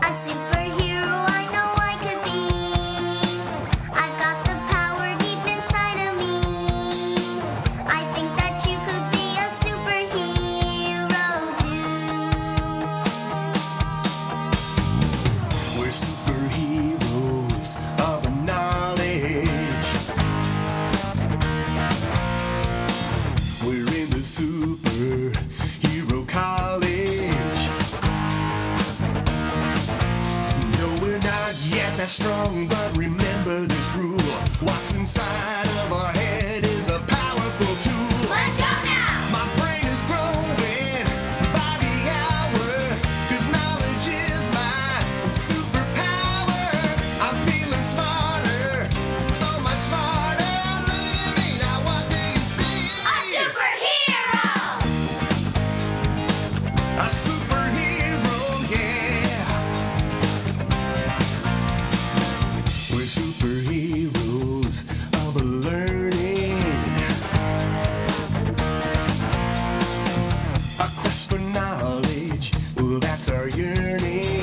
A superhero I know I could be. I've got the power deep inside of me. I think that you could be a superhero too. We're superheroes of knowledge. We're in the superhero college. No, we're not yet that strong, but remember this rule. What's inside of our head is a powerful tool. Let's go now! My brain is growing by the hour, 'cause knowledge is my superpower. I'm feeling smarter, so much smarter. Look at me now, what do you see? A superhero! A superhero, yeah. We're superheroes of learning. A quest for knowledge, well, that's our yearning.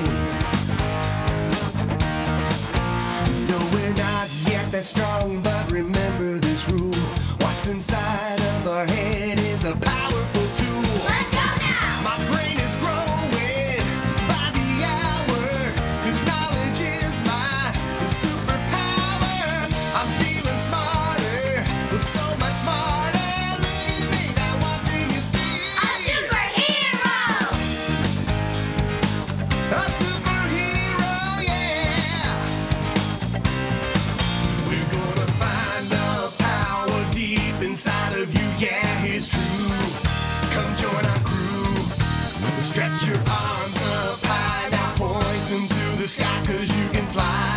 No, we're not yet that strong, but remember this rule. What's inside of our head is a powerful tool. Let's go now! My brain is growing by the hour, 'cause knowledge is my superpower. I'm feeling smarter, so much smarter. Look at me now, what do you see? A superhero! A superhero, yeah. We're gonna find the power deep inside of you, yeah, it's true. Come join our crew. Stretch your arms up high, now point them to the sky, 'cause you can fly.